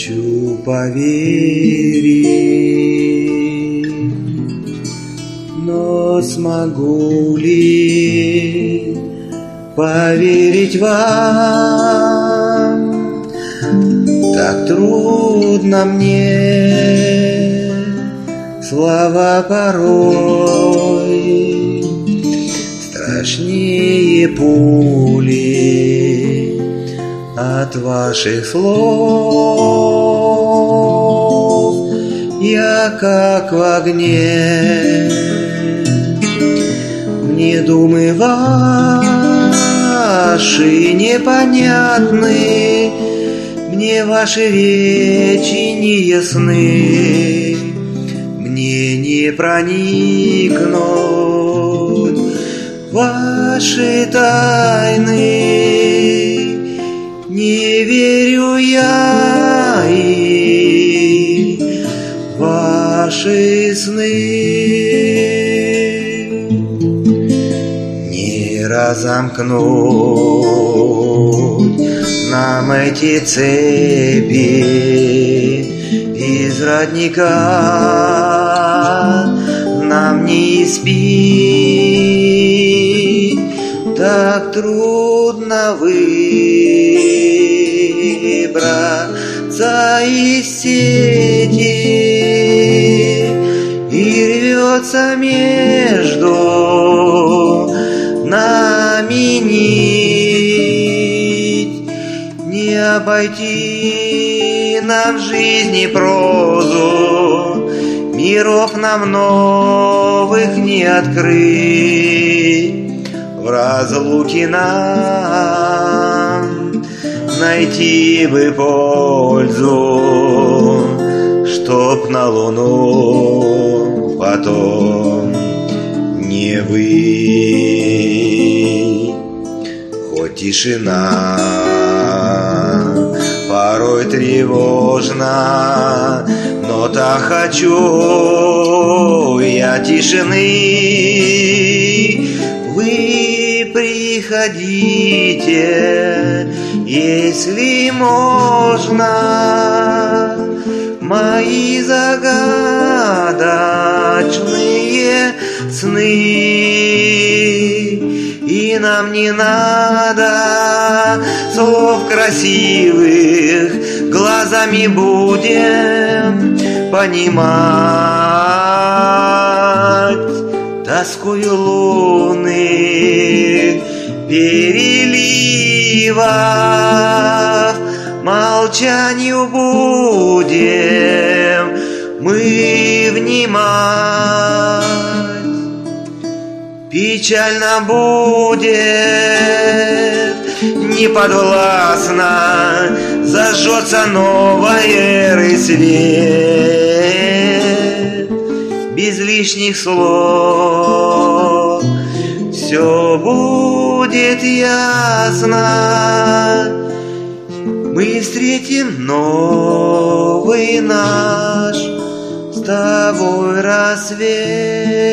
хочу поверить, но смогу ли поверить вам? Так трудно мне, слова порой страшнее пули от ваших слов. Я как в огне, мне думы ваши непонятны, мне ваши речи не ясны, мне не проникнуть ваши тайны. Не верю я и в ваши сны, не разомкнуть нам эти цепи из родника, нам не испить, так трудно выбраться из сети, и рвется между нами нить. Не обойти нам жизни прозу, миров нам новых не открыть. В разлуке нам найти бы пользу, чтоб на луну потом не выйти. Хоть тишина порой тревожна, но так хочу я тишины. Вы приходите, если можно, мои загадочные сны. И нам не надо слов красивых, глазами будем понимать тоскую лунных переливов. Молчанию будем мы внимать. Печально будет, неподвластно зажжется новой эры свет. Без лишних слов все будет ясно. Мы встретим новый наш с тобой рассвет.